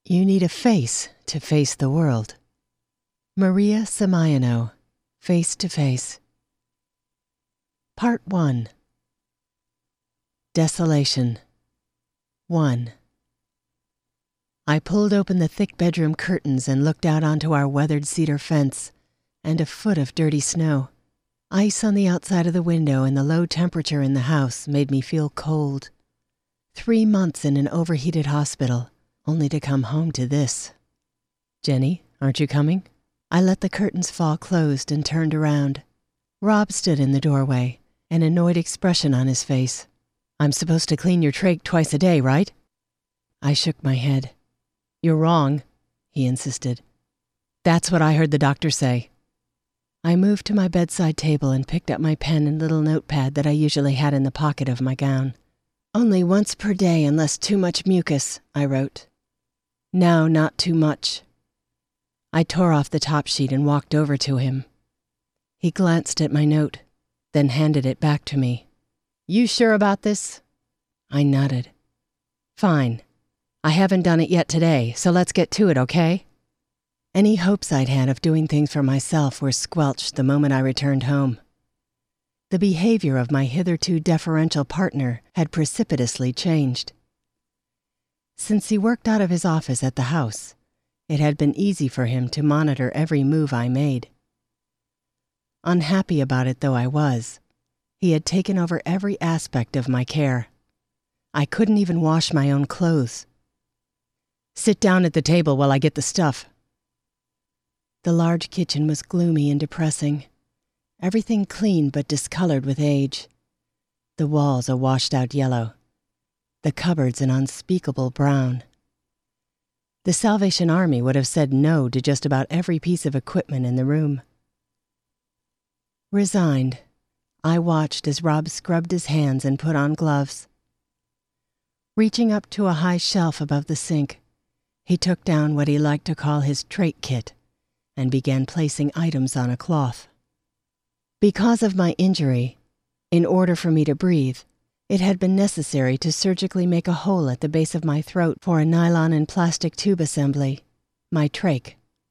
You need a face to face the world. Maria Semiano, Face to Face. Part 1. Desolation. 1. I pulled open the thick bedroom curtains and looked out onto our weathered cedar fence and a foot of dirty snow. Ice on the outside of the window and the low temperature in the house made me feel cold. 3 months in an overheated hospital, only to come home to this. Jenny, aren't you coming? I let the curtains fall closed and turned around. Rob stood in the doorway, an annoyed expression on his face. I'm supposed to clean your trach twice a day, right? I shook my head. You're wrong, he insisted. That's what I heard the doctor say. I moved to my bedside table and picked up my pen and little notepad that I usually had in the pocket of my gown. Only once per day unless too much mucus, I wrote. Now not too much. I tore off the top sheet and walked over to him. He glanced at my note, then handed it back to me. You sure about this? I nodded. Fine. I haven't done it yet today, so let's get to it, okay? Any hopes I'd had of doing things for myself were squelched the moment I returned home. The behavior of my hitherto deferential partner had precipitously changed. Since he worked out of his office at the house, it had been easy for him to monitor every move I made. Unhappy about it though I was, he had taken over every aspect of my care. I couldn't even wash my own clothes. Sit down at the table while I get the stuff. The large kitchen was gloomy and depressing. Everything clean but discolored with age. The walls a washed-out yellow. The cupboards an unspeakable brown. The Salvation Army would have said no to just about every piece of equipment in the room. Resigned, I watched as Rob scrubbed his hands and put on gloves. Reaching up to a high shelf above the sink, he took down what he liked to call his trach kit and began placing items on a cloth. Because of my injury, in order for me to breathe, it had been necessary to surgically make a hole at the base of my throat for a nylon and plastic tube assembly, my trach.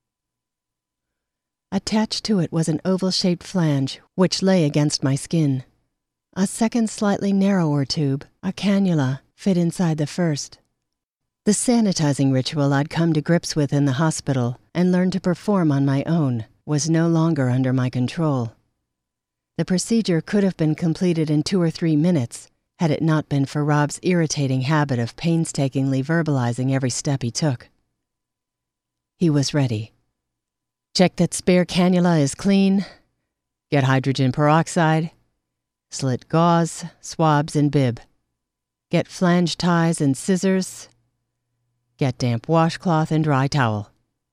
Attached to it was an oval-shaped flange which lay against my skin. A second slightly narrower tube, a cannula, fit inside the first. The sanitizing ritual I'd come to grips with in the hospital and learned to perform on my own was no longer under my control. The procedure could have been completed in 2 or 3 minutes had it not been for Rob's irritating habit of painstakingly verbalizing every step he took. He was ready. Check that spare cannula is clean. Get hydrogen peroxide. Slit gauze, swabs, and bib. Get flange ties and scissors. Get damp washcloth and dry towel.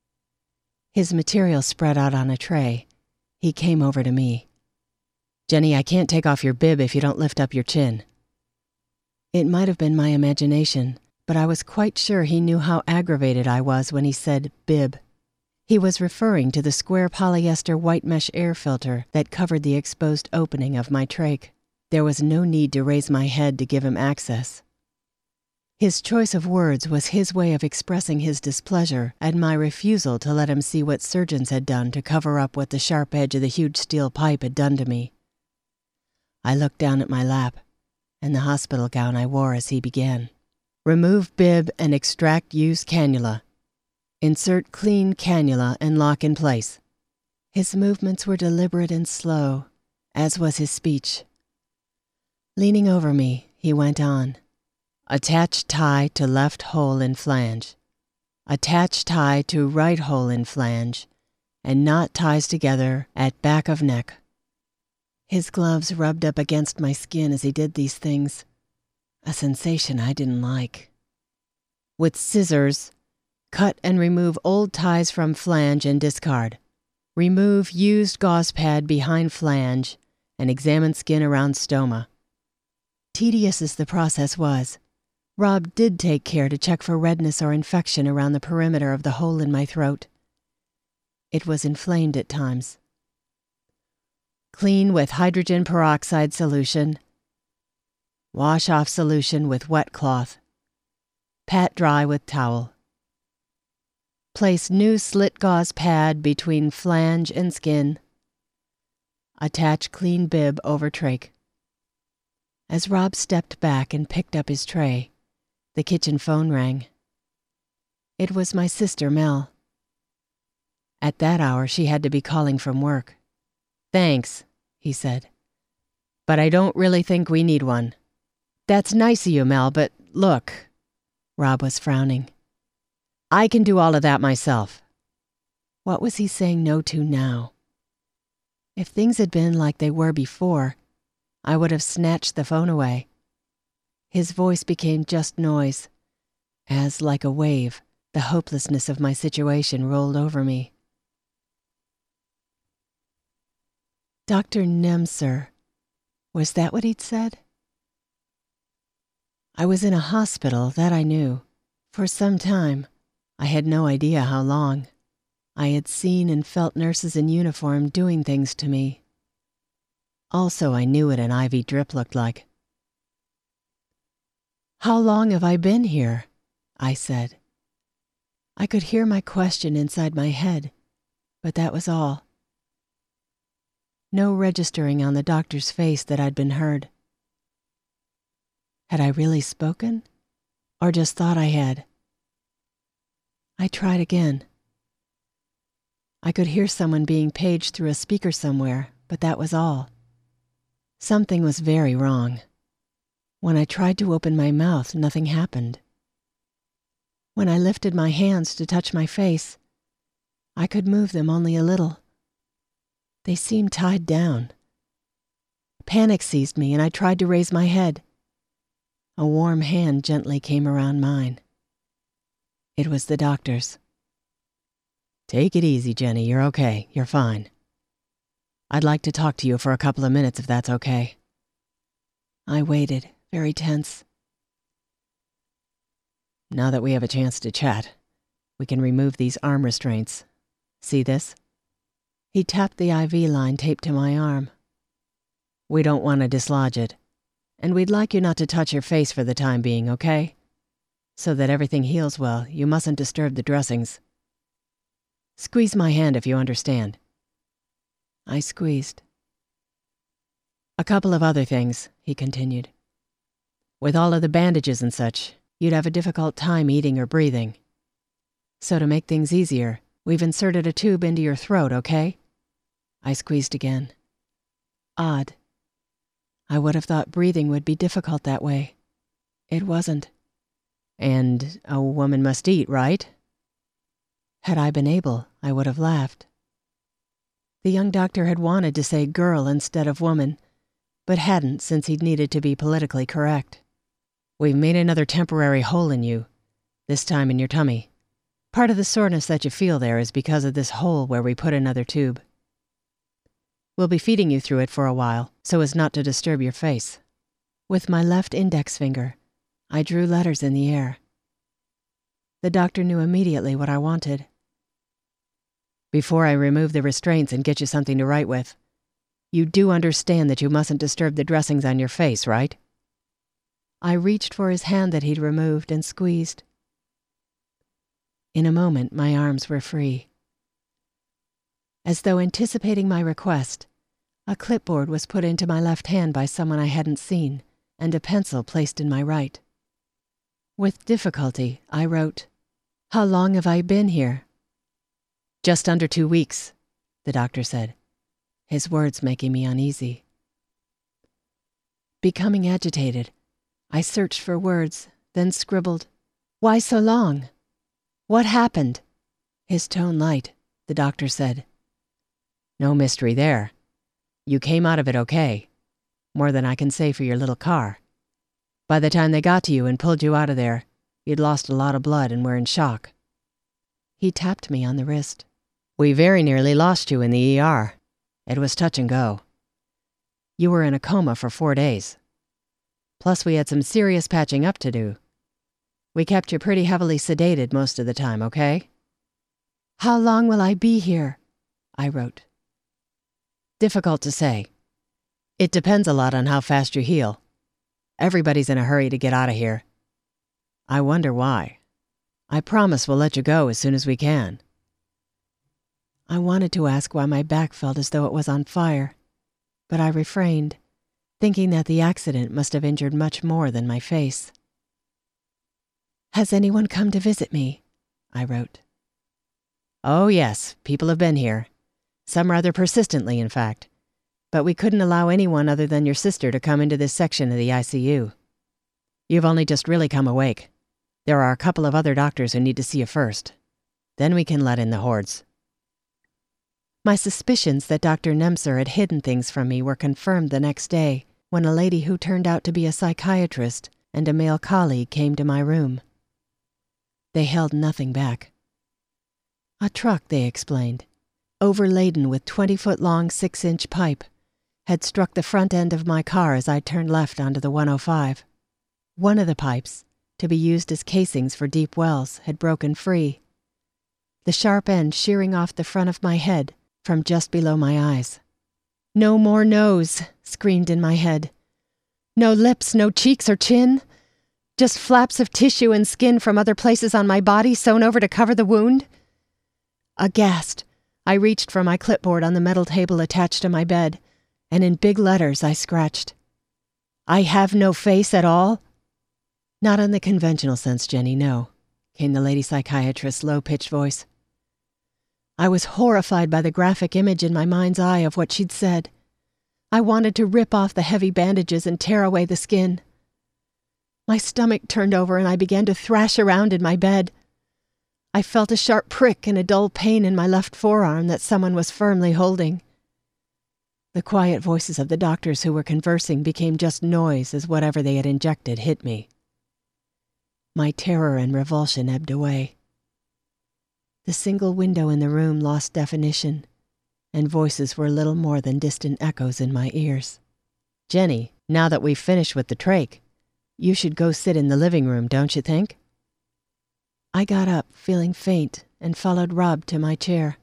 His material spread out on a tray. He came over to me. Jenny, I can't take off your bib if you don't lift up your chin. It might have been my imagination, but I was quite sure he knew how aggravated I was when he said bib. He was referring to the square polyester white mesh air filter that covered the exposed opening of my trach. There was no need to raise my head to give him access. His choice of words was his way of expressing his displeasure at my refusal to let him see what surgeons had done to cover up what the sharp edge of the huge steel pipe had done to me. I looked down at my lap and the hospital gown I wore as he began. Remove bib and extract used cannula. Insert clean cannula and lock in place. His movements were deliberate and slow, as was his speech. Leaning over me, he went on. Attach tie to left hole in flange. Attach tie to right hole in flange, and knot ties together at back of neck. His gloves rubbed up against my skin as he did these things, a sensation I didn't like. With scissors, cut and remove old ties from flange and discard. Remove used gauze pad behind flange and examine skin around stoma. Tedious as the process was, Rob did take care to check for redness or infection around the perimeter of the hole in my throat. It was inflamed at times. Clean with hydrogen peroxide solution. Wash off solution with wet cloth. Pat dry with towel. Place new slit gauze pad between flange and skin. Attach clean bib over trach. As Rob stepped back and picked up his tray, the kitchen phone rang. It was my sister, Mel. At that hour, she had to be calling from work. "Thanks," he said, "but I don't really think we need one." "That's nice of you, Mel, but look," Rob was frowning. "I can do all of that myself." What was he saying no to now? If things had been like they were before, I would have snatched the phone away. His voice became just noise, as, like a wave, the hopelessness of my situation rolled over me. "Dr. Nemser," was that what he'd said? I was in a hospital, that I knew. For some time. I had no idea how long. I had seen and felt nurses in uniform doing things to me. Also, I knew what an IV drip looked like. "How long have I been here?" I said. I could hear my question inside my head, but that was all. No registering on the doctor's face that I'd been heard. Had I really spoken, or just thought I had? I tried again. I could hear someone being paged through a speaker somewhere, but that was all. Something was very wrong. When I tried to open my mouth, nothing happened. When I lifted my hands to touch my face, I could move them only a little. They seemed tied down. Panic seized me, and I tried to raise my head. A warm hand gently came around mine. It was the doctor's. "Take it easy, Jenny. You're okay. You're fine. I'd like to talk to you for a couple of minutes if that's okay." I waited, very tense. "Now that we have a chance to chat, we can remove these arm restraints. See this?" He tapped the IV line taped to my arm. "We don't want to dislodge it, and we'd like you not to touch your face for the time being, okay? So that everything heals well, you mustn't disturb the dressings. Squeeze my hand if you understand." I squeezed. "A couple of other things," he continued. "With all of the bandages and such, you'd have a difficult time eating or breathing. So to make things easier, we've inserted a tube into your throat, okay?" I squeezed again. Odd. I would have thought breathing would be difficult that way. It wasn't. "And a woman must eat, right?" Had I been able, I would have laughed. The young doctor had wanted to say girl instead of woman, but hadn't since he'd needed to be politically correct. "We've made another temporary hole in you, this time in your tummy. Part of the soreness that you feel there is because of this hole where we put another tube. We'll be feeding you through it for a while, so as not to disturb your face." With my left index finger, I drew letters in the air. The doctor knew immediately what I wanted. "Before I remove the restraints and get you something to write with, you do understand that you mustn't disturb the dressings on your face, right?" I reached for his hand that he'd removed and squeezed. In a moment, my arms were free. As though anticipating my request, a clipboard was put into my left hand by someone I hadn't seen, and a pencil placed in my right. With difficulty, I wrote, "How long have I been here?" "Just under 2 weeks," the doctor said, his words making me uneasy. Becoming agitated, I searched for words, then scribbled, "Why so long? What happened?" His tone light, the doctor said. "No mystery there. You came out of it okay. More than I can say for your little car. By the time they got to you and pulled you out of there, you'd lost a lot of blood and were in shock." He tapped me on the wrist. "We very nearly lost you in the ER. It was touch and go. You were in a coma for 4 days. Plus we had some serious patching up to do. We kept you pretty heavily sedated most of the time, okay?" "How long will I be here?" I wrote. "Difficult to say. It depends a lot on how fast you heal. Everybody's in a hurry to get out of here. I wonder why. I promise we'll let you go as soon as we can." I wanted to ask why my back felt as though it was on fire, but I refrained, thinking that the accident must have injured much more than my face. "Has anyone come to visit me?" I wrote. "Oh yes, people have been here. Some rather persistently, in fact. But we couldn't allow anyone other than your sister to come into this section of the ICU. You've only just really come awake. There are a couple of other doctors who need to see you first. Then we can let in the hordes." My suspicions that Dr. Nemser had hidden things from me were confirmed the next day when a lady who turned out to be a psychiatrist and a male colleague came to my room. They held nothing back. A truck, they explained, overladen with 20-foot-long 6-inch pipe, had struck the front end of my car as I turned left onto the 105. One of the pipes, to be used as casings for deep wells, had broken free, the sharp end shearing off the front of my head from just below my eyes. "No more nose," screamed in my head. "No lips, no cheeks or chin. Just flaps of tissue and skin from other places on my body sewn over to cover the wound." Aghast, I reached for my clipboard on the metal table attached to my bed, and in big letters I scratched, "I have no face at all?" "Not in the conventional sense, Jenny, no," came the lady psychiatrist's low-pitched voice. I was horrified by the graphic image in my mind's eye of what she'd said. I wanted to rip off the heavy bandages and tear away the skin. My stomach turned over and I began to thrash around in my bed. I felt a sharp prick and a dull pain in my left forearm that someone was firmly holding. The quiet voices of the doctors who were conversing became just noise as whatever they had injected hit me. My terror and revulsion ebbed away. The single window in the room lost definition, and voices were little more than distant echoes in my ears. "Jenny, now that we've finished with the trach, you should go sit in the living room, don't you think?" I got up, feeling faint, and followed Rob to my chair.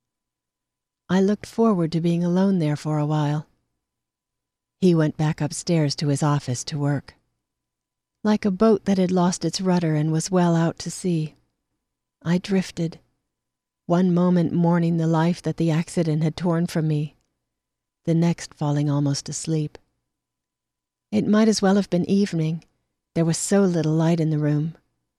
I looked forward to being alone there for a while. He went back upstairs to his office to work. Like a boat that had lost its rudder and was well out to sea, I drifted, one moment mourning the life that the accident had torn from me, the next falling almost asleep. It might as well have been evening. There was so little light in the room.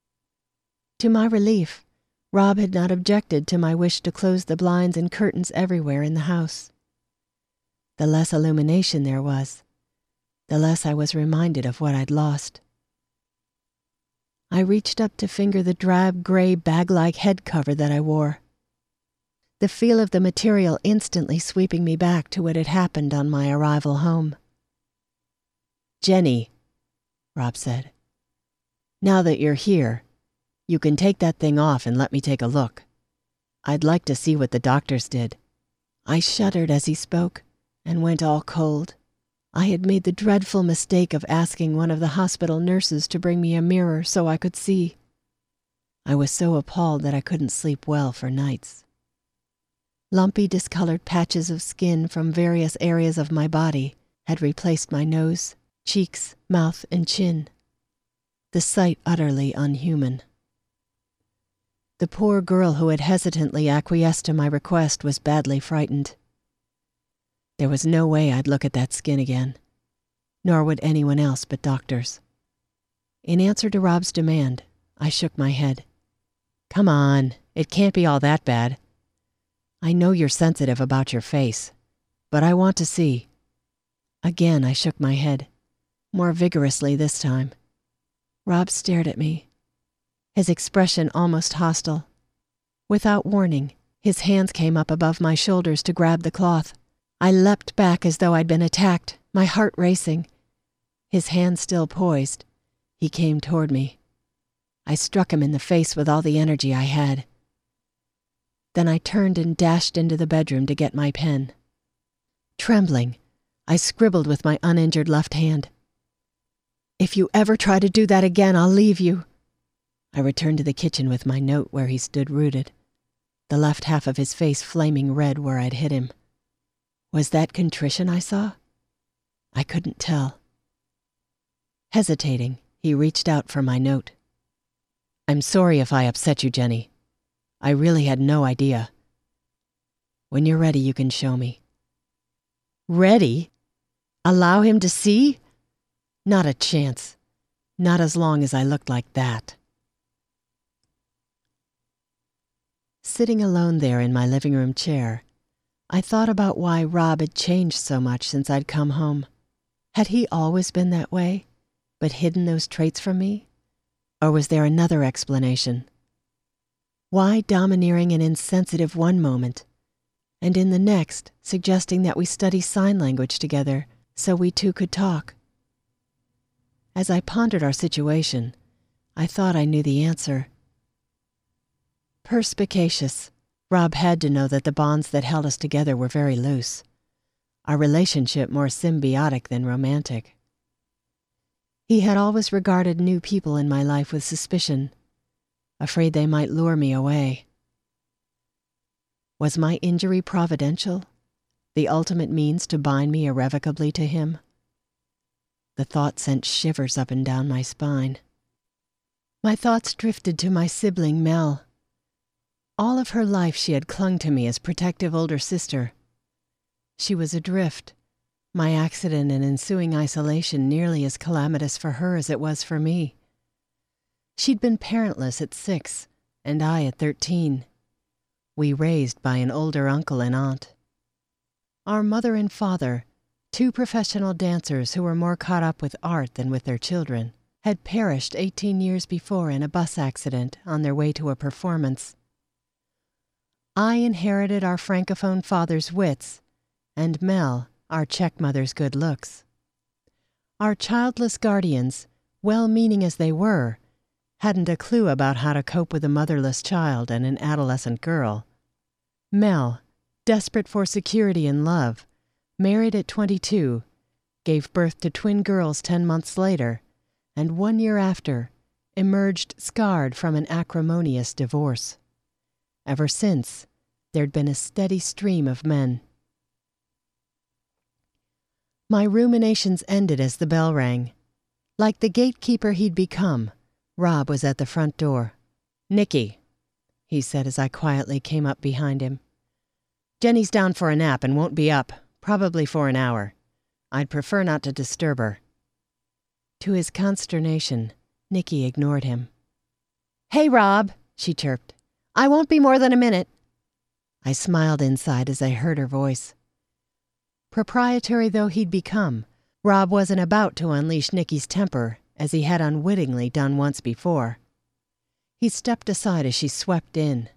To my relief, Rob had not objected to my wish to close the blinds and curtains everywhere in the house. The less illumination there was, the less I was reminded of what I'd lost. I reached up to finger the drab gray bag-like head cover that I wore, the feel of the material instantly sweeping me back to what had happened on my arrival home. "Jenny," Rob said, "now that you're here, you can take that thing off and let me take a look. I'd like to see what the doctors did." I shuddered as he spoke and went all cold. I had made the dreadful mistake of asking one of the hospital nurses to bring me a mirror so I could see. I was so appalled that I couldn't sleep well for nights. Lumpy, discolored patches of skin from various areas of my body had replaced my nose, cheeks, mouth, and chin. The sight utterly unhuman. The poor girl who had hesitantly acquiesced to my request was badly frightened. There was no way I'd look at that skin again, nor would anyone else but doctors. In answer to Rob's demand, I shook my head. "Come on, it can't be all that bad. I know you're sensitive about your face, but I want to see." Again I shook my head, more vigorously this time. Rob stared at me, his expression almost hostile. Without warning, his hands came up above my shoulders to grab the cloth. I leapt back as though I'd been attacked, my heart racing. His hand still poised, he came toward me. I struck him in the face with all the energy I had. Then I turned and dashed into the bedroom to get my pen. Trembling, I scribbled with my uninjured left hand. "If you ever try to do that again, I'll leave you." I returned to the kitchen with my note where he stood rooted, the left half of his face flaming red where I'd hit him. Was that contrition I saw? I couldn't tell. Hesitating, he reached out for my note. I'm sorry if I upset you, Jenny. I really had no idea. When you're ready, you can show me. Ready? Allow him to see? Not a chance. Not as long as I looked like that. Sitting alone there in my living room chair, I thought about why Rob had changed so much since I'd come home. Had he always been that way, but hidden those traits from me? Or was there another explanation? Why domineering and insensitive one moment, and in the next suggesting that we study sign language together so we two could talk? As I pondered our situation, I thought I knew the answer. Perspicacious, Rob had to know that the bonds that held us together were very loose, our relationship more symbiotic than romantic. He had always regarded new people in my life with suspicion, afraid they might lure me away. Was my injury providential, the ultimate means to bind me irrevocably to him? The thought sent shivers up and down my spine. My thoughts drifted to my sibling Mel. All of her life she had clung to me as protective older sister. She was adrift, my accident and ensuing isolation nearly as calamitous for her as it was for me. She'd been parentless at 6, and I at 13. We raised by an older uncle and aunt. Our mother and father, two professional dancers who were more caught up with art than with their children, had perished 18 years before in a bus accident on their way to a performance. I inherited our francophone father's wits, and Mel, our Czech mother's good looks. Our childless guardians, well-meaning as they were, hadn't a clue about how to cope with a motherless child and an adolescent girl. Mel, desperate for security and love, married at 22, gave birth to twin girls 10 months later, and 1 year after, emerged scarred from an acrimonious divorce. Ever since, there'd been a steady stream of men. My ruminations ended as the bell rang. Like the gatekeeper he'd become, Rob was at the front door. "Nicky," he said as I quietly came up behind him. "Jenny's down for a nap and won't be up, probably for an hour. I'd prefer not to disturb her." To his consternation, Nicky ignored him. "Hey, Rob," she chirped. "I won't be more than a minute." I smiled inside as I heard her voice. Proprietary though he'd become, Rob wasn't about to unleash Nicky's temper as he had unwittingly done once before. He stepped aside as she swept in.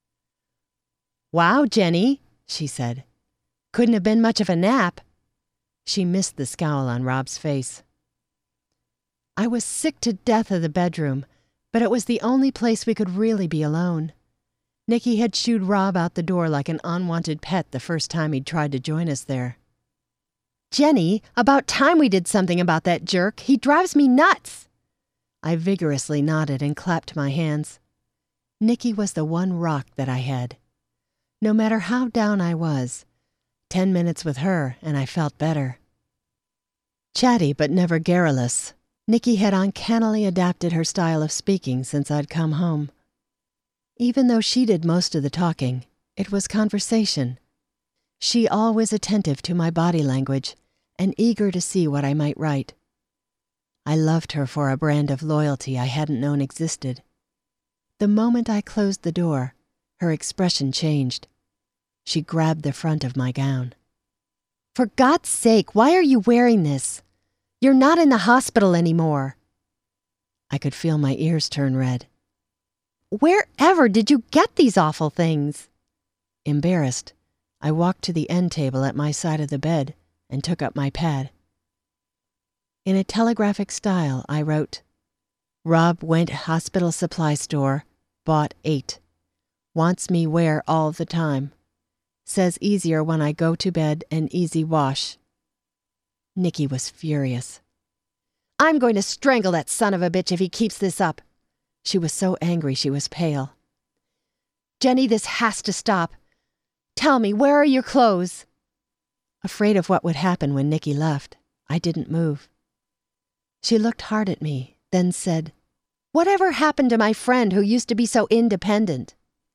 "Wow, Jenny," she said. "Couldn't have been much of a nap." She missed the scowl on Rob's face. I was sick to death of the bedroom, but it was the only place we could really be alone. Nicky had shooed Rob out the door like an unwanted pet the first time he'd tried to join us there. "Jenny, about time we did something about that jerk. He drives me nuts." I vigorously nodded and clapped my hands. Nicky was the one rock that I had. No matter how down I was, 10 minutes with her and I felt better. Chatty but never garrulous, Nicky had uncannily adapted her style of speaking since I'd come home. Even though she did most of the talking, it was conversation. She always attentive to my body language and eager to see what I might write. I loved her for a brand of loyalty I hadn't known existed. The moment I closed the door, her expression changed. She grabbed the front of my gown. "For God's sake, why are you wearing this? You're not in the hospital anymore." I could feel my ears turn red. "Wherever did you get these awful things?" Embarrassed, I walked to the end table at my side of the bed and took up my pad. In a telegraphic style, I wrote, "Rob went hospital supply store, bought 8. Wants me wear all the time. Says easier when I go to bed and easy wash." Nicky was furious. "I'm going to strangle that son of a bitch if he keeps this up." She was so angry she was pale. "Jenny, this has to stop. Tell me, where are your clothes?" Afraid of what would happen when Nicky left, I didn't move. She looked hard at me, then said, Whatever happened to my friend who used to be so independent?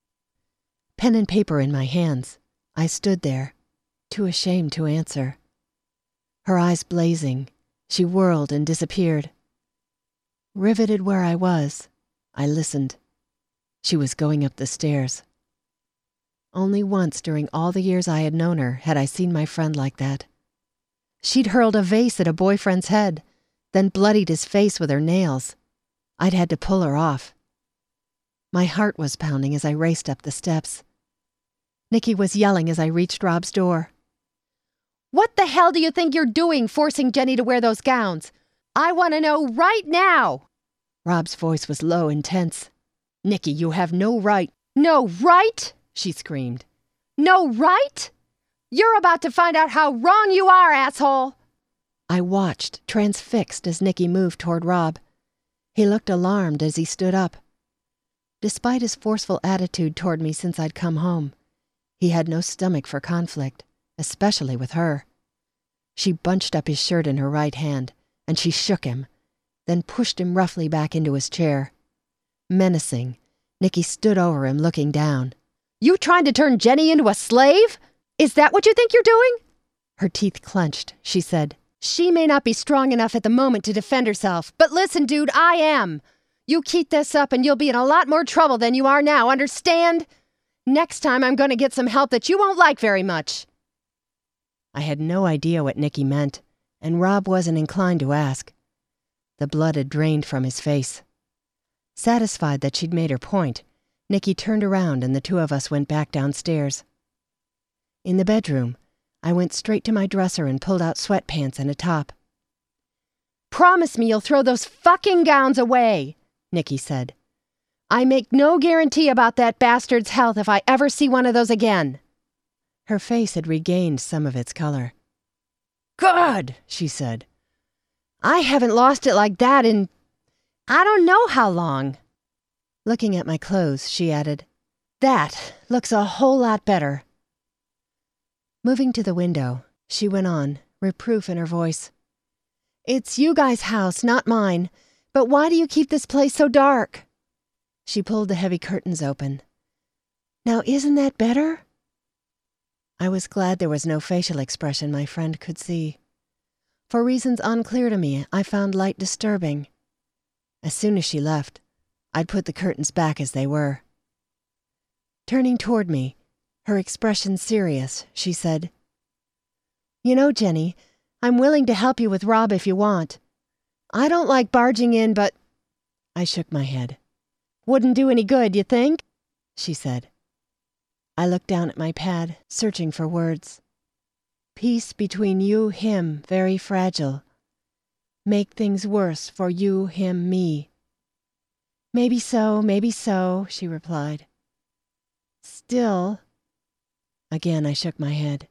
Pen and paper in my hands, I stood there, too ashamed to answer. Her eyes blazing, she whirled and disappeared. Riveted where I was, I listened. She was going up the stairs. Only once during all the years I had known her had I seen my friend like that. She'd hurled a vase at a boyfriend's head, then bloodied his face with her nails. I'd had to pull her off. My heart was pounding as I raced up the steps. Nikki was yelling as I reached Rob's door. "What the hell do you think you're doing, forcing Jenny to wear those gowns? I want to know right now!" Rob's voice was low and tense. "Nikki, you have no right." "No right?" she screamed. "No right? You're about to find out how wrong you are, asshole!" I watched, transfixed, as Nikki moved toward Rob. He looked alarmed as he stood up. Despite his forceful attitude toward me since I'd come home, he had no stomach for conflict, especially with her. She bunched up his shirt in her right hand, and she shook him, then pushed him roughly back into his chair. Menacing, Nikki stood over him, looking down. "You trying to turn Jenny into a slave? Is that what you think you're doing?" Her teeth clenched. She said, "She may not be strong enough at the moment to defend herself, but listen, dude, I am. You keep this up and you'll be in a lot more trouble than you are now, understand? Next time I'm going to get some help that you won't like very much." I had no idea what Nikki meant, and Rob wasn't inclined to ask. The blood had drained from his face. Satisfied that she'd made her point, Nikki turned around and the two of us went back downstairs. In the bedroom, I went straight to my dresser and pulled out sweatpants and a top. "Promise me you'll throw those fucking gowns away," Nikki said. "I make no guarantee about that bastard's health if I ever see one of those again." Her face had regained some of its color. "Good," she said. "I haven't lost it like that in I don't know how long." Looking at my clothes, she added, "That looks a whole lot better." Moving to the window, she went on, reproof in her voice. "It's you guys' house, not mine. But why do you keep this place so dark?" She pulled the heavy curtains open. "Now isn't that better?" I was glad there was no facial expression my friend could see. For reasons unclear to me, I found light disturbing. As soon as she left, I'd put the curtains back as they were. Turning toward me, her expression serious, she said, "You know, Jenny, I'm willing to help you with Rob if you want. I don't like barging in, but—" I shook my head. "Wouldn't do any good, you think?" she said. I looked down at my pad, searching for words. "Peace between you, him, very fragile. Make things worse for you, him, me." Maybe so, she replied. "Still—" Again I shook my head.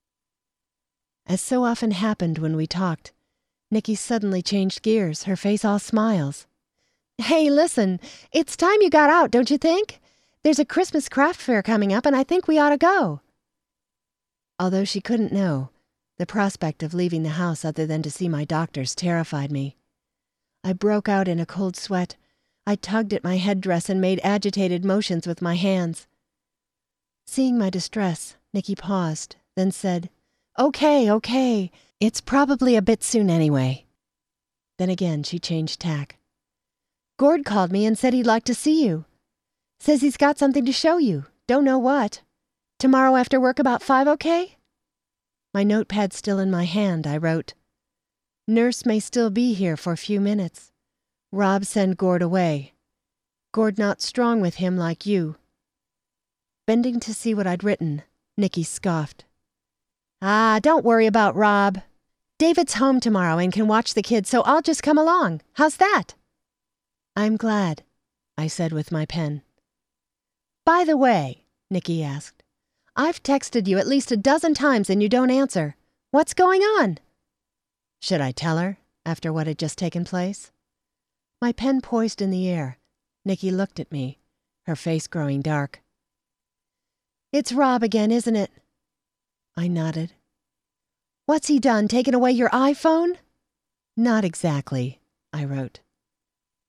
As so often happened when we talked, Nikki suddenly changed gears, her face all smiles. "Hey, listen, it's time you got out, don't you think? There's a Christmas craft fair coming up and I think we ought to go." Although she couldn't know, the prospect of leaving the house other than to see my doctors terrified me. I broke out in a cold sweat. I tugged at my headdress and made agitated motions with my hands. Seeing my distress, Nikki paused, then said, Okay. It's probably a bit soon anyway." Then again she changed tack. "Gord called me and said he'd like to see you. Says he's got something to show you. Don't know what. Tomorrow after work about 5, okay?" My notepad still in my hand, I wrote, "Nurse may still be here for a few minutes. Rob send Gord away. Gord not strong with him like you." Bending to see what I'd written, Nikki scoffed. "Ah, don't worry about Rob. David's home tomorrow and can watch the kids, so I'll just come along. How's that?" "I'm glad," I said with my pen. "By the way," Nikki asked, "I've texted you at least a dozen times and you don't answer. What's going on?" Should I tell her, after what had just taken place? My pen poised in the air. Nikki looked at me, her face growing dark. "It's Rob again, isn't it?" I nodded. "What's he done, taken away your iPhone?" "Not exactly," I wrote.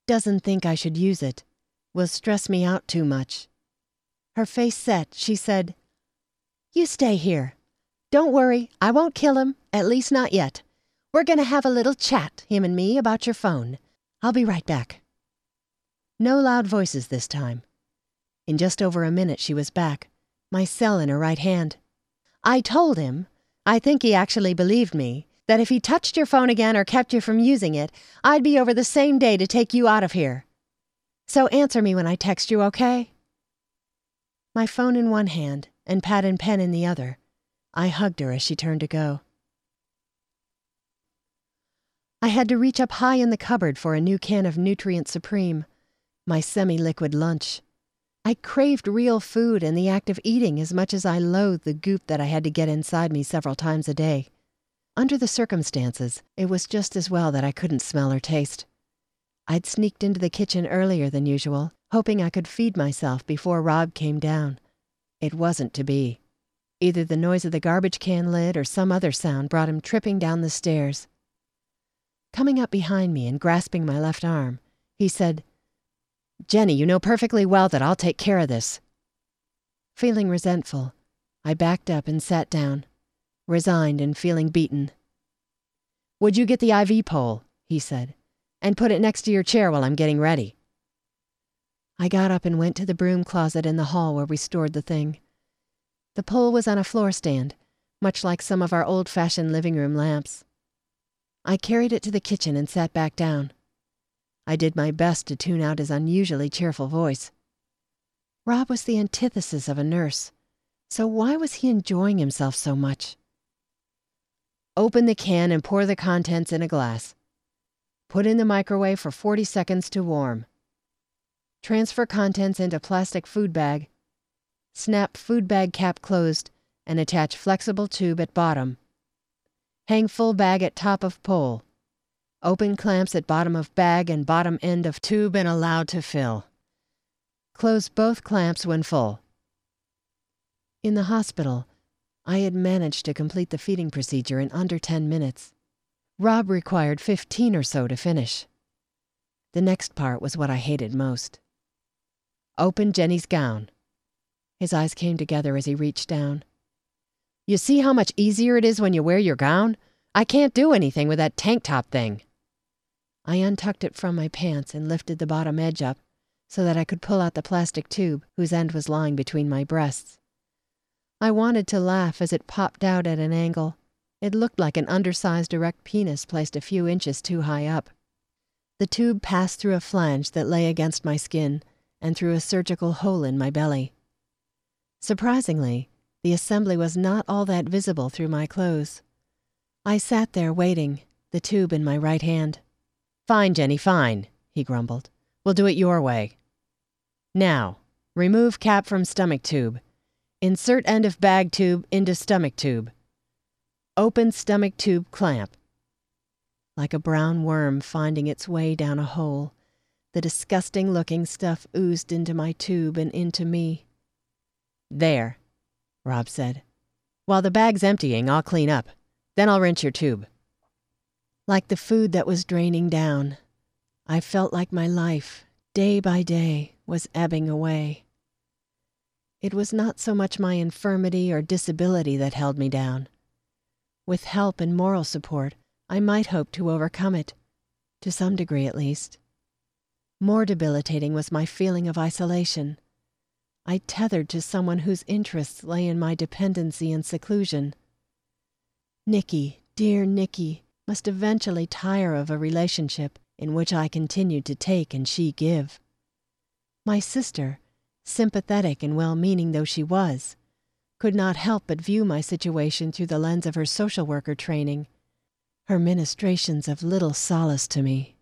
Doesn't think I should use it. Will stress me out too much. Her face set. She said, "You stay here. Don't worry, I won't kill him, at least not yet. We're gonna have a little chat, him and me, about your phone. I'll be right back." No loud voices this time. In just over a minute she was back, my cell in her right hand. I told him, I think he actually believed me, that if he touched your phone again or kept you from using it, I'd be over the same day to take you out of here. So answer me when I text you, okay? My phone in one hand and pad and pen in the other, I hugged her as she turned to go. I had to reach up high in the cupboard for a new can of Nutrient Supreme, my semi-liquid lunch. I craved real food and the act of eating as much as I loathed the goop that I had to get inside me several times a day. Under the circumstances, it was just as well that I couldn't smell or taste. I'd sneaked into the kitchen earlier than usual, hoping I could feed myself before Rob came down. It wasn't to be. Either the noise of the garbage can lid or some other sound brought him tripping down the stairs. Coming up behind me and grasping my left arm, he said, "Jenny, you know perfectly well that I'll take care of this." Feeling resentful, I backed up and sat down, resigned and feeling beaten. "Would you get the IV pole," he said, "and put it next to your chair while I'm getting ready?" I got up and went to the broom closet in the hall where we stored the thing. The pole was on a floor stand, much like some of our old-fashioned living room lamps. I carried it to the kitchen and sat back down. I did my best to tune out his unusually cheerful voice. Rob was the antithesis of a nurse, so why was he enjoying himself so much? "Open the can and pour the contents in a glass. Put in the microwave for 40 seconds to warm. Transfer contents into plastic food bag. Snap food bag cap closed and attach flexible tube at bottom. Hang full bag at top of pole. Open clamps at bottom of bag and bottom end of tube and allow to fill. Close both clamps when full." In the hospital, I had managed to complete the feeding procedure in under 10 minutes. Rob required 15 or so to finish. The next part was what I hated most. "Open Jenny's gown." His eyes came together as he reached down. "You see how much easier it is when you wear your gown? I can't do anything with that tank top thing." I untucked it from my pants and lifted the bottom edge up so that I could pull out the plastic tube whose end was lying between my breasts. I wanted to laugh as it popped out at an angle. It looked like an undersized erect penis placed a few inches too high up. The tube passed through a flange that lay against my skin and through a surgical hole in my belly. Surprisingly, the assembly was not all that visible through my clothes. I sat there waiting, the tube in my right hand. "Fine, Jenny, fine," he grumbled. "We'll do it your way. Now, remove cap from stomach tube. Insert end of bag tube into stomach tube. Open stomach tube clamp." Like a brown worm finding its way down a hole, the disgusting-looking stuff oozed into my tube and into me. "There," Rob said. "While the bag's emptying, I'll clean up. Then I'll rinse your tube." Like the food that was draining down, I felt like my life, day by day, was ebbing away. It was not so much my infirmity or disability that held me down. With help and moral support, I might hope to overcome it, to some degree at least. More debilitating was my feeling of isolation. I tethered to someone whose interests lay in my dependency and seclusion. Nikki, dear Nikki, must eventually tire of a relationship in which I continued to take and she give. My sister, sympathetic and well-meaning though she was, could not help but view my situation through the lens of her social worker training, her ministrations of little solace to me.